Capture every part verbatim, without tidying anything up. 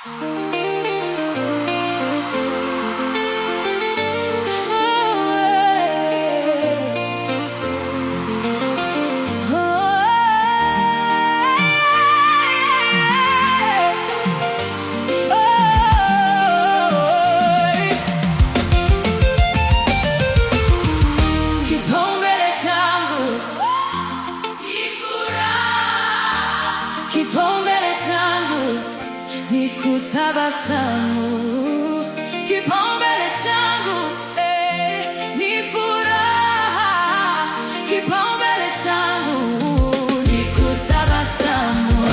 Kipaumbele changu ni kutabasamu. Kipaumbele changu eh, ni furaha. Kipaumbele changu ni kutabasamu.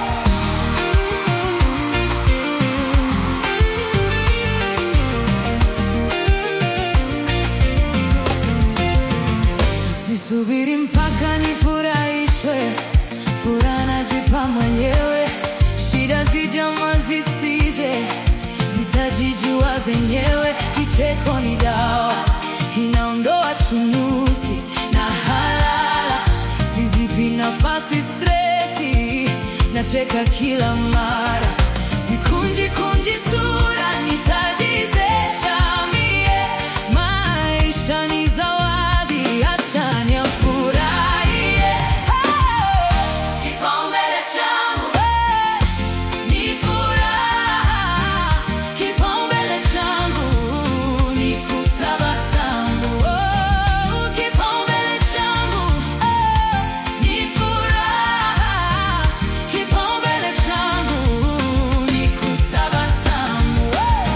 Sisubiri mpaka nifurahishwe, furaha najipa mwenyewe. Shida zijama zisije, zitajijua zenyewe. Kicheko ni dawa, inaondoa chunusi na halala. Sizipi nafasi stresi, nacheka kila mara. Sikunji kunji sura, nitajizesha mie. Maisha ni zawadi, acha niyafurahie. Kipaumbele changu ni furaha. Kipaumbele changu ni kutabasamu. Kipaumbele changu ni furaha. Kipaumbele changu ni kutabasamu.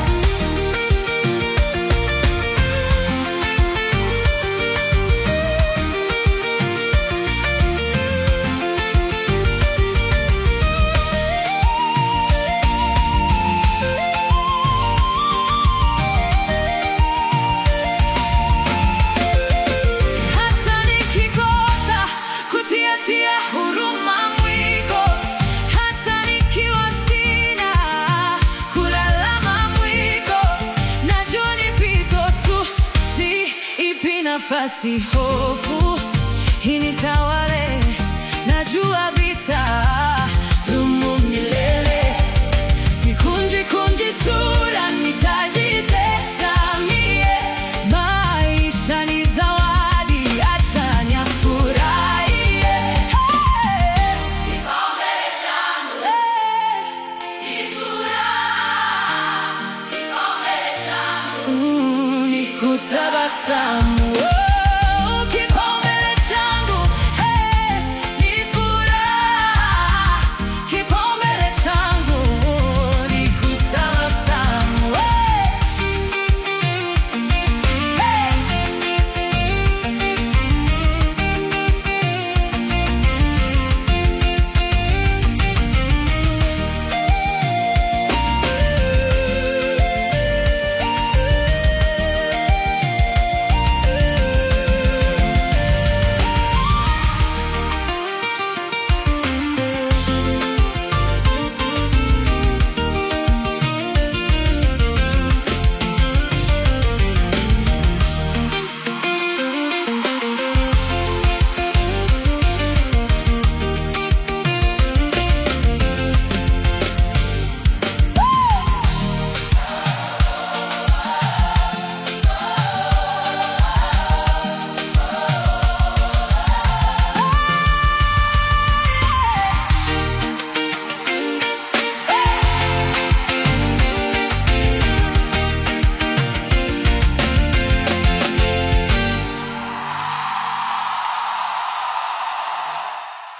Hata nikikosa kutiatia huruma mwiko, hata nikiwa sina kulalama mwiko, najua ni pito tu, si ipi nafasi hofu initawale. Najua vitadumu milele. Sikunji kunji sura, nitajizesha mie. Maisha ni zawadi, acha niyafurahie. Kipaumbele changu ni furaha. Kipaumbele changu ni kutabasamu.